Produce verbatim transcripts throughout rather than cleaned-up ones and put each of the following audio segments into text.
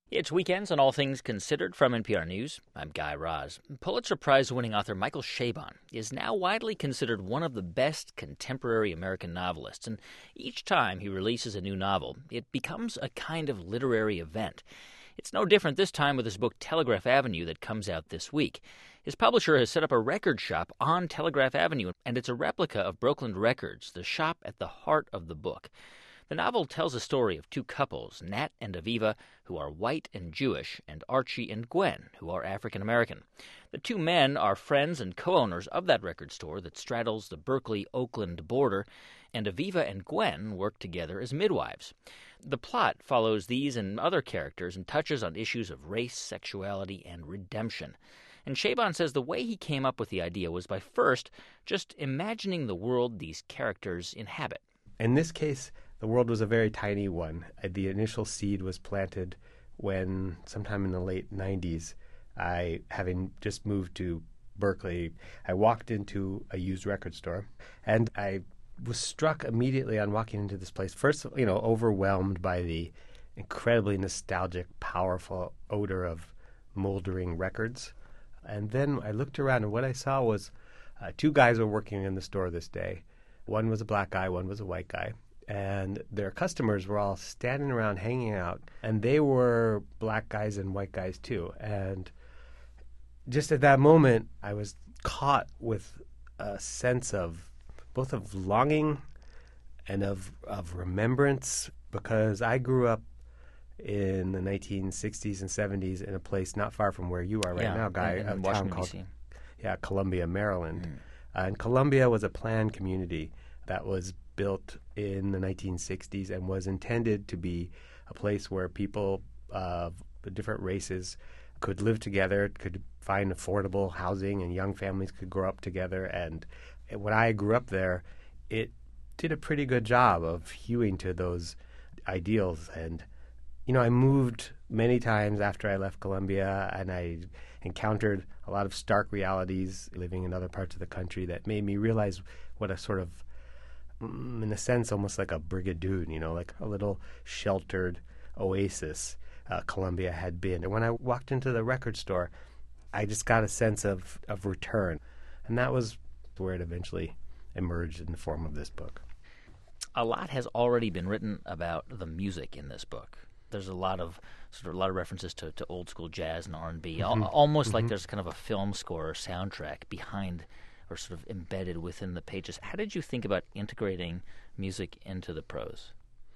It's Weekends on All Things Considered from N P R News. I'm Guy Raz. Pulitzer Prize-winning author Michael Chabon is now widely considered one of the best contemporary American novelists, and each time he releases a new novel, it becomes a kind of literary event. It's no different this time with his book Telegraph Avenue that comes out this week. His publisher has set up a record shop on Telegraph Avenue, and it's a replica of Brooklyn Records, the shop at the heart of the book. The novel tells a story of two couples, Nat and Aviva, who are white and Jewish, and Archie and Gwen, who are African-American. The two men are friends and co-owners of that record store that straddles the Berkeley-Oakland border, and Aviva and Gwen work together as midwives. The plot follows these and other characters and touches on issues of race, sexuality, and redemption. And Chabon says the way he came up with the idea was by first just imagining the world these characters inhabit. In this case, the world was a very tiny one. The initial seed was planted when, sometime in the late nineties, I, having just moved to Berkeley, I walked into a used record store, and I was struck immediately on walking into this place. First, you know, overwhelmed by the incredibly nostalgic, powerful odor of moldering records. And then I looked around, and what I saw was uh, two guys were working in the store this day. One was a black guy, one was a white guy. And their customers were all standing around hanging out, and they were black guys and white guys too. And just at that moment, I was caught with a sense of both of longing and of of remembrance, because I grew up in the nineteen sixties and seventies in a place not far from where you are right yeah, now, Guy, in, in a town Washington, called D C yeah, Columbia, Maryland. Mm. Uh, and Columbia was a planned community that was built in the nineteen sixties and was intended to be a place where people of different races could live together, could find affordable housing, and young families could grow up together. And when I grew up there, it did a pretty good job of hewing to those ideals. And, you know, I moved many times after I left Columbia, and I encountered a lot of stark realities living in other parts of the country that made me realize what a sort of, in a sense, almost like a brigadoon, you know, like a little sheltered oasis uh, Columbia had been. And when I walked into the record store, I just got a sense of, of return. And that was where it eventually emerged in the form of this book. A lot has already been written about the music in this book. There's a lot of sort of a lot of references to, to old school jazz and R and B, mm-hmm. Al- almost mm-hmm. like there's kind of a film score or soundtrack behind or sort of embedded within the pages. How did you think about integrating music into the prose?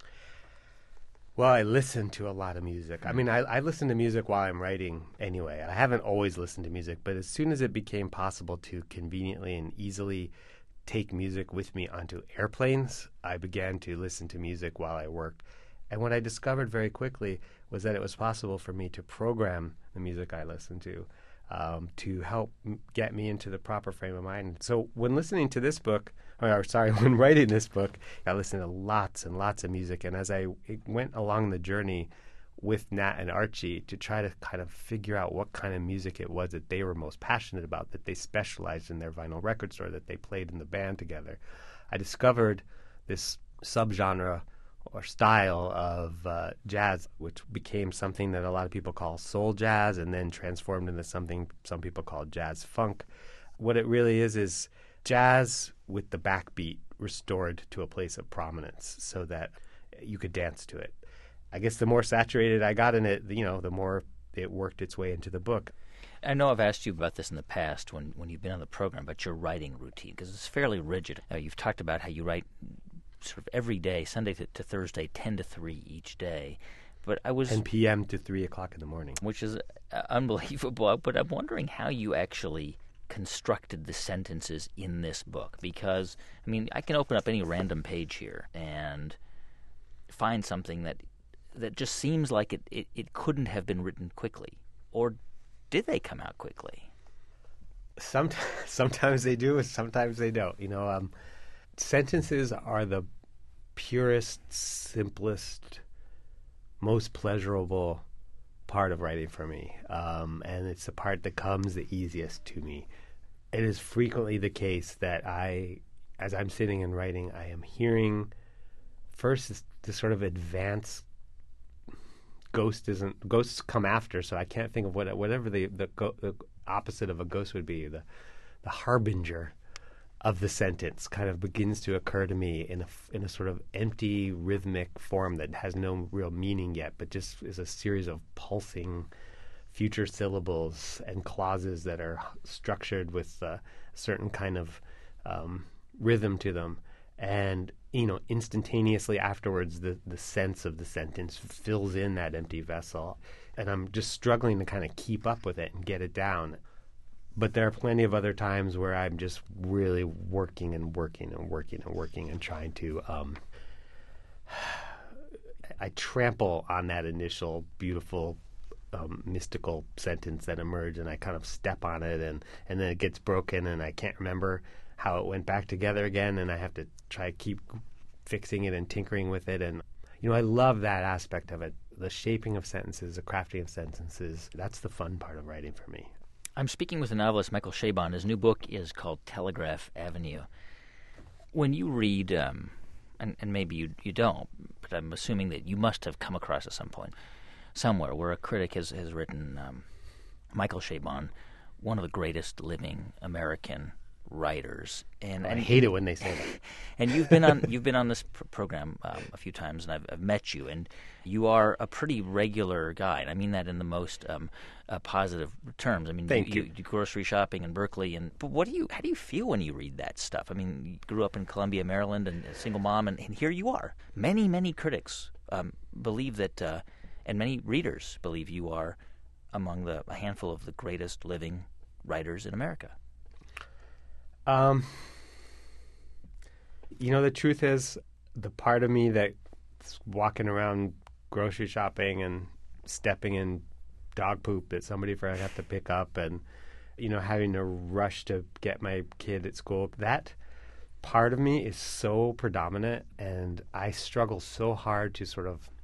Well, I listen to a lot of music. I mean, I, I listen to music while I'm writing anyway. I haven't always listened to music, but as soon as it became possible to conveniently and easily take music with me onto airplanes, I began to listen to music while I worked. And what I discovered very quickly was that it was possible for me to program the music I listened to um, to help m- get me into the proper frame of mind. So when listening to this book, or sorry, when writing this book, I listened to lots and lots of music. And as I went along the journey with Nat and Archie to try to kind of figure out what kind of music it was that they were most passionate about, that they specialized in their vinyl record store, that they played in the band together, I discovered this subgenre or style of uh, jazz, which became something that a lot of people call soul jazz and then transformed into something some people call jazz funk. What it really is is jazz with the backbeat restored to a place of prominence so that you could dance to it. I guess the more saturated I got in it, you know, the more it worked its way into the book. I know I've asked you about this in the past when, when you've been on the program, about your writing routine, because it's fairly rigid. Uh, you've talked about how you write sort of every day, Sunday to, to Thursday, ten to three each day. But I was ten p.m. to three o'clock in the morning. Which is uh, unbelievable. But I'm wondering how you actually constructed the sentences in this book. Because, I mean, I can open up any random page here and find something that that just seems like it, it, it couldn't have been written quickly. Or did they come out quickly? Sometimes, sometimes they do, and sometimes they don't. You know, um, sentences are the purest, simplest, most pleasurable part of writing for me, um, and it's the part that comes the easiest to me. It is frequently the case that I, as I'm sitting and writing, I am hearing first this, this sort of advanced ghost isn't ghosts come after, so I can't think of what whatever the the, go, the opposite of a ghost would be. The the harbinger of the sentence kind of begins to occur to me in a in a sort of empty rhythmic form that has no real meaning yet, but just is a series of pulsing future syllables and clauses that are structured with a certain kind of um, rhythm to them. And, you know, instantaneously afterwards, the, the sense of the sentence fills in that empty vessel. And I'm just struggling to kind of keep up with it and get it down. But there are plenty of other times where I'm just really working and working and working and working and trying to... Um, I trample on that initial beautiful Um, mystical sentence that emerged, and I kind of step on it, and, and then it gets broken, and I can't remember how it went back together again, and I have to try to keep fixing it and tinkering with it. And, you know, I love that aspect of it, the shaping of sentences, the crafting of sentences. That's the fun part of writing for me. I'm speaking with the novelist Michael Chabon. His new book is called Telegraph Avenue. When you read, um, and, and maybe you, you don't, but I'm assuming that you must have come across at some point, somewhere where a critic has, has written um, Michael Chabon, one of the greatest living American writers. And, I and hate it when they say that. And you've been on you've been on this pr- program um, a few times, and I've, I've met you, and you are a pretty regular guy, and I mean that in the most um, uh, positive terms. I mean, Thank you, you. you do grocery shopping in Berkeley, and but what do you how do you feel when you read that stuff? I mean, you grew up in Columbia, Maryland, and a single mom, and, and here you are. Many many critics um, believe that. Uh, And many readers believe you are among the a handful of the greatest living writers in America. Um, you know, the truth is, the part of me that's walking around grocery shopping and stepping in dog poop that somebody forgot to pick up, and, you know, having to rush to get my kid at school, that part of me is so predominant, and I struggle so hard to sort of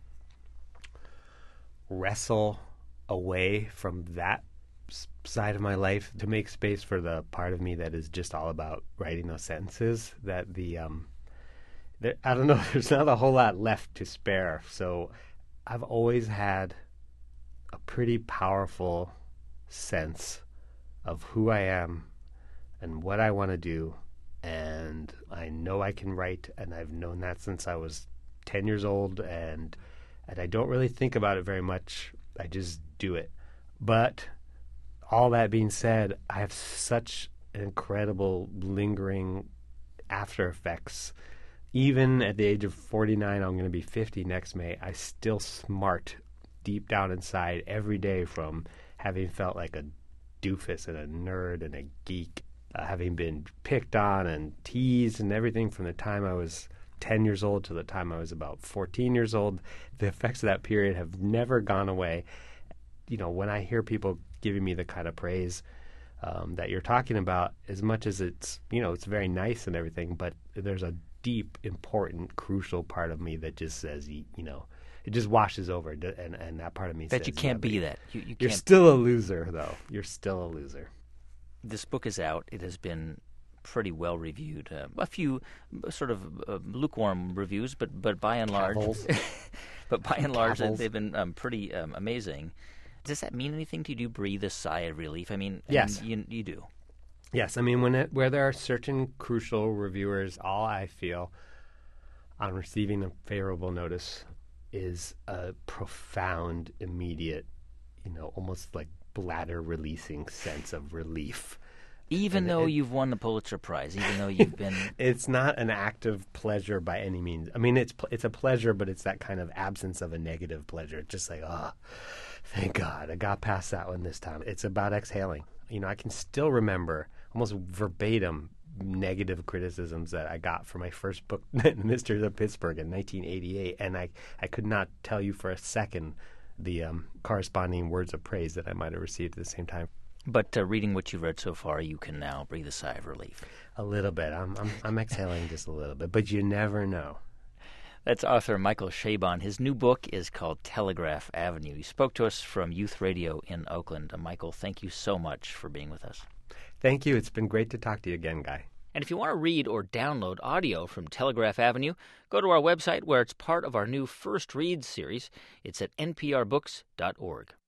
wrestle away from that side of my life to make space for the part of me that is just all about writing those sentences. That the um, there, I don't know. There's not a whole lot left to spare. So I've always had a pretty powerful sense of who I am and what I want to do, and I know I can write, and I've known that since I was ten years old, and. And I don't really think about it very much. I just do it. But all that being said, I have such incredible lingering after effects. Even at the age of forty-nine, I'm going to be fifty next May, I still smart deep down inside every day from having felt like a doofus and a nerd and a geek, uh, having been picked on and teased and everything from the time I was ten years old to the time I was about fourteen years old. The effects of that period have never gone away. You know, when I hear people giving me the kind of praise um, that you're talking about, as much as it's, you know, it's very nice and everything, but there's a deep, important, crucial part of me that just says, you, you know, it just washes over, and, and that part of me That says, you can't yeah, be that. You, you You're can't. still a loser, though. You're still a loser. This book is out. It has been pretty well reviewed. Uh, a few sort of uh, lukewarm reviews, but but by and large, but by and large, Cavils. they've been um, pretty um, amazing. Does that mean anything to you? Do you breathe a sigh of relief? I mean, I Yes. mean, you, you do. Yes, I mean, when it, where there are certain crucial reviewers, all I feel on receiving a favorable notice is a profound, immediate, you know, almost like bladder-releasing sense of relief. Even And though it- you've won the Pulitzer Prize, even though you've been... It's not an act of pleasure by any means. I mean, it's pl- it's a pleasure, but it's that kind of absence of a negative pleasure. It's just like, oh, thank God, I got past that one this time. It's about exhaling. You know, I can still remember almost verbatim negative criticisms that I got for my first book, Mysteries of Pittsburgh, in nineteen eighty-eight, and I, I could not tell you for a second the um, corresponding words of praise that I might have received at the same time. But uh, reading what you've read so far, you can now breathe a sigh of relief. A little bit. I'm I'm, I'm exhaling just a little bit, but you never know. That's author Michael Chabon. His new book is called Telegraph Avenue. He spoke to us from Youth Radio in Oakland. Uh, Michael, thank you so much for being with us. Thank you. It's been great to talk to you again, Guy. And if you want to read or download audio from Telegraph Avenue, go to our website where it's part of our new First Reads series. It's at n p r books dot org.